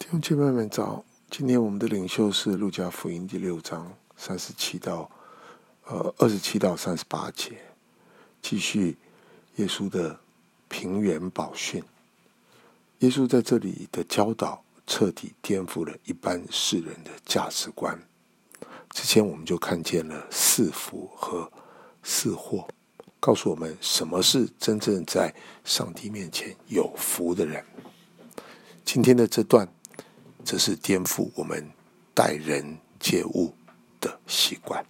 兄姐妹们早，今天我们的领袖是路加福音第6章27到38节，继续耶稣的平原宝训。耶稣在这里的教导彻底颠覆了一般世人的价值观。之前我们就看见了4福和4祸，告诉我们什么是真正在上帝面前有福的人。今天的这段则是颠覆我们待人接物的习惯。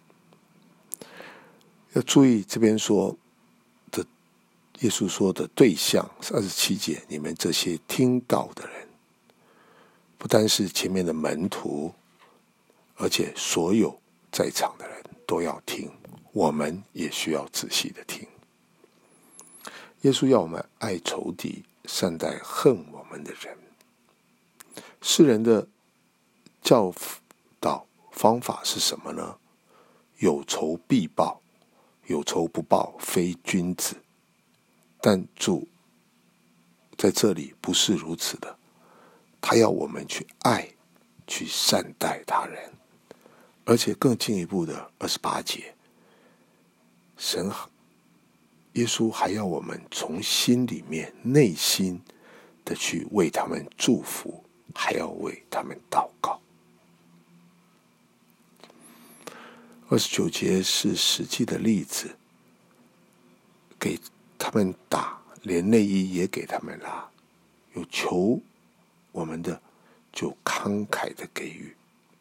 要注意这边说的耶稣说的对象27节，你们这些听道的人，不单是前面的门徒，而且所有在场的人都要听，我们也需要仔细的听。耶稣要我们爱仇敌，善待恨我们的人。世人的教导方法是什么呢？有仇必报，有仇不报非君子。但主在这里不是如此的，他要我们去爱，去善待他人。而且更进一步的28节，耶稣还要我们从心里面内心的去为他们祝福，还要为他们祷告。29节是实际的例子，给他们打，连内衣也给他们拉，有求我们的就慷慨的给予。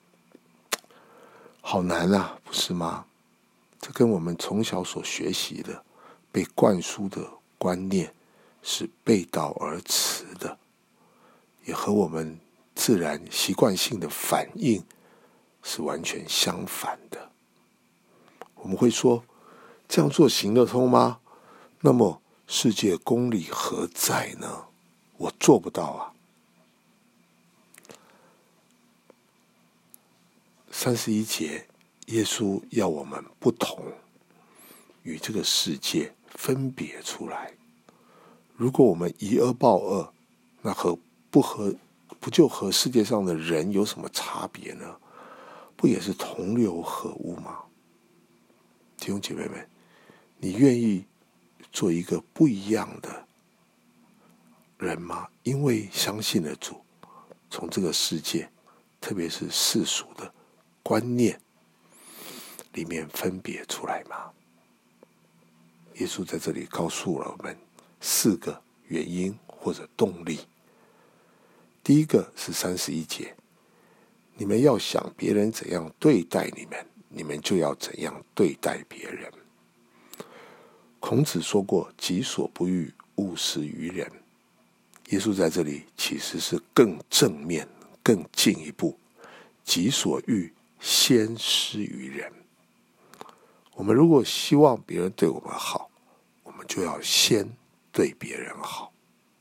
好难啊，不是吗？这跟我们从小所学习的被灌输的观念是背道而驰的，也和我们自然习惯性的反应是完全相反的。我们会说，这样做行得通吗？那么世界公理何在呢？我做不到啊。31节，耶稣要我们不同，与这个世界分别出来。如果我们以恶报恶，那不就和世界上的人有什么差别呢？不也是同流合污吗？弟兄姐妹们，你愿意做一个不一样的人吗？因为相信了主，从这个世界，特别是世俗的观念里面分别出来吗？耶稣在这里告诉了我们4个原因或者动力。第一个是31节，你们要想别人怎样对待你们，你们就要怎样对待别人。孔子说过，己所不欲，勿施于人。耶稣在这里其实是更正面、更进一步，己所欲，先施于人。我们如果希望别人对我们好，我们就要先对别人好。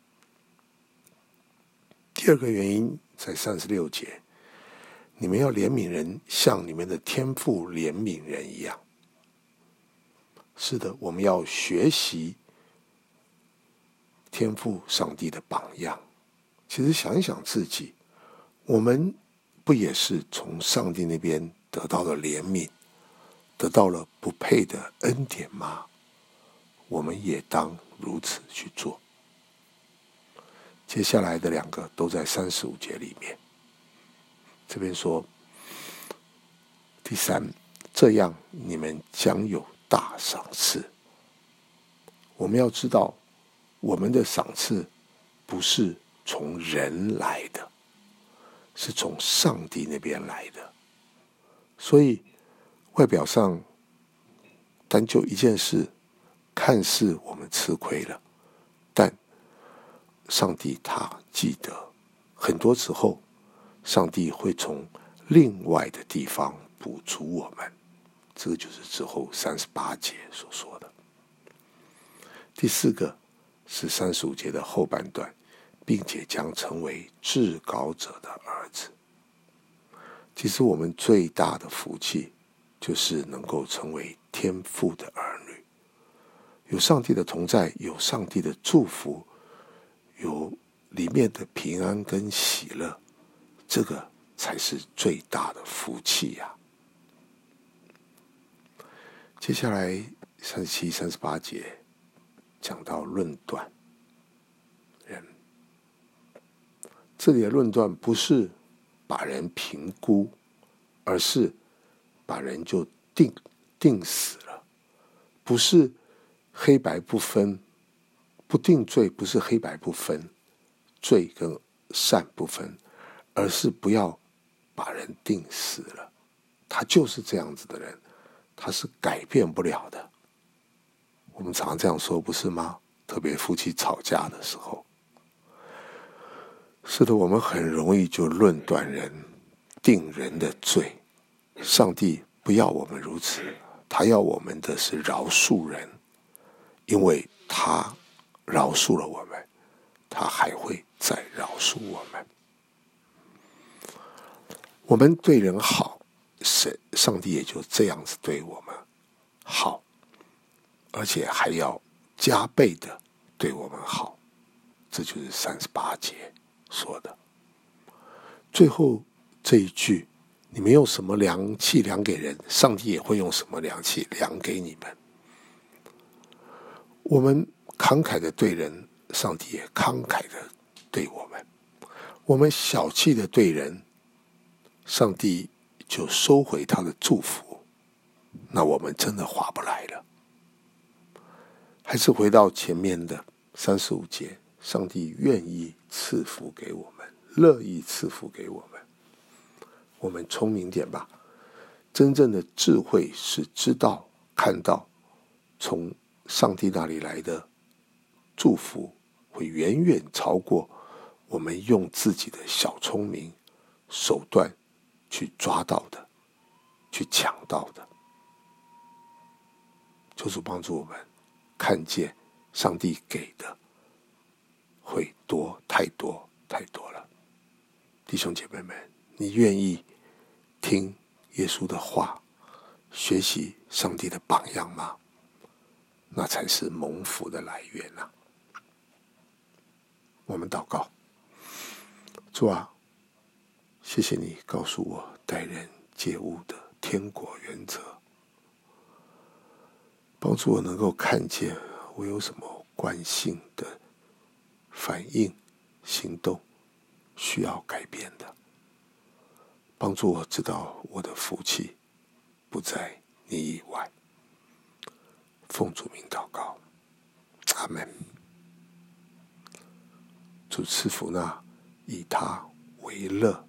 第二个原因在36节，你们要怜悯人，像你们的天父怜悯人一样。是的，我们要学习天父上帝的榜样。其实想一想自己，我们不也是从上帝那边得到了怜悯，得到了不配的恩典吗？我们也当如此去做。接下来的2个都在35节里面。这边说，第3，这样你们将有大赏赐。我们要知道，我们的赏赐不是从人来的，是从上帝那边来的。所以外表上单就一件事，看似我们吃亏了，但上帝他记得，很多时候上帝会从另外的地方补足我们。这个就是之后38节所说的。第4个是35节的后半段，并且将成为至高者的儿子。其实我们最大的福气就是能够成为天父的儿女，有上帝的同在，有上帝的祝福，有里面的平安跟喜乐， 这个才是最大的福气呀。接下来37、38节讲到论断人，这里的论断不是把人评估，而是把人就定死了，不是黑白不分，不定罪不是黑白不分，罪跟善不分，而是不要把人定死了。他就是这样子的人，他是改变不了的。我们常这样说，不是吗？特别夫妻吵架的时候，是的，我们很容易就论断人，定人的罪。上帝不要我们如此，他要我们的是饶恕人，因为他饶恕了我们，他还会再饶恕我们。我们对人好，上帝也就这样子对我们好，而且还要加倍的对我们好。这就是38节说的。最后这一句，你们用什么量器量给人，上帝也会用什么量器量给你们。我们慷慨的对人，上帝也慷慨的对我们。我们小气的对人，上帝就收回他的祝福，那我们真的划不来了。还是回到前面的35节，上帝愿意赐福给我们，乐意赐福给我们。我们聪明点吧，真正的智慧是知道看到从上帝那里来的祝福会远远超过我们用自己的小聪明手段去抓到的，去抢到的。求主帮助我们看见上帝给的会多，太多太多了。弟兄姐妹们，你愿意听耶稣的话，学习上帝的榜样吗？那才是蒙福的来源啊。我们祷告。主啊，谢谢你告诉我待人接物的天国原则，帮助我能够看见我有什么惯性的反应行动需要改变的，帮助我知道我的福气不在你以外。奉主名祷告，阿们。主赐福那以他为乐